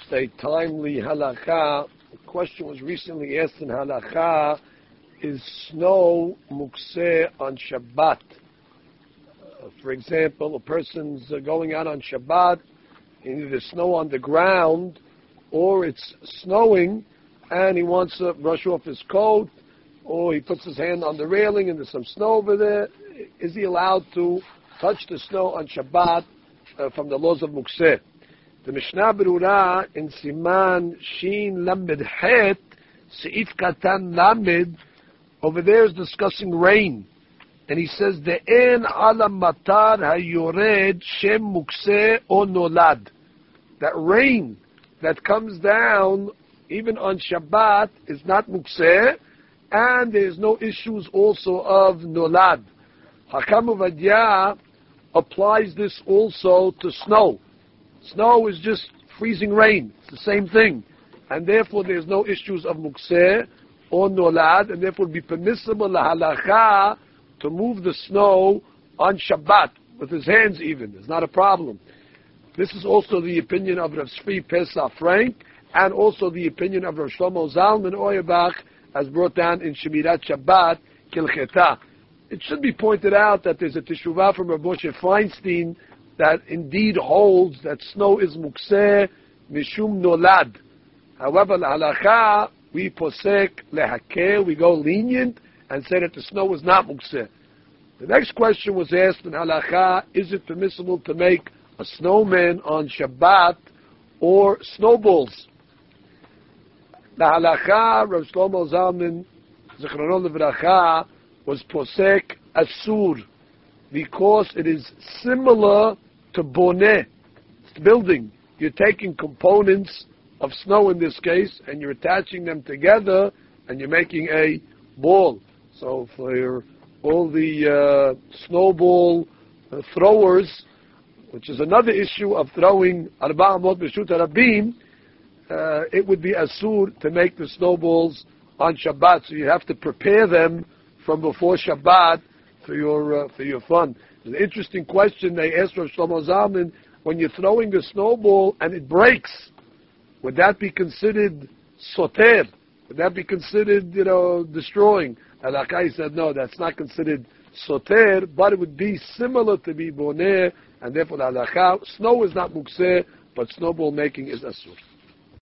just a timely halakha. The question was recently asked in halakha, is snow mukseh on Shabbat? For example, a person's going out on Shabbat, and there's snow on the ground, or it's snowing, and he wants to brush off his coat, or he puts his hand on the railing and there's some snow over there. Is he allowed to touch the snow on Shabbat from the laws of mukseh? The Mishnah Berurah in Siman Shin Lamed Het, Seif Katan Lamed, over there is discussing rain. And he says, De'en ala matar hayored shem mukseh o nolad. That rain that comes down, even on Shabbat, is not mukseh, and there's no issues also of nolad. Hakam Uvadia applies this also to snow. Snow is just freezing rain. It's the same thing. And therefore there's no issues of mukseh or nolad, and therefore it would be permissible la halakha to move the snow on Shabbat, with his hands even. It's not a problem. This is also the opinion of Rav Tzvi Pesach Frank, and also the opinion of Rav Shlomo Zalman Auerbach, as brought down in Shemirat Shabbat, Kilcheta. It should be pointed out that there's a teshuvah from Rav Moshe Feinstein that indeed holds that snow is mukseh mishum nolad. However, la halakha, we posek lehakel, we go lenient and say that the snow is not mukseh. The next question was asked in halakha, is it permissible to make a snowman on Shabbat or snowballs? La halakha, Rav Shlomo Zalman, Zichrono Livracha, was posek asur, because it is similar to boneh, building. You're taking components of snow in this case, and you're attaching them together, and you're making a ball. So for all the snowball throwers, which is another issue of throwing arba amot b'shut harabim, it would be asur to make the snowballs on Shabbat. So you have to prepare them from before Shabbat for your fun. It's an interesting question they asked Rav Shlomo Zalman: when you're throwing a snowball and it breaks, would that be considered soter? Would that be considered, destroying? Alakai said, no, that's not considered soter, but it would be similar to be boneh, and therefore Alakha, snow is not mukseh, but snowball making is asur.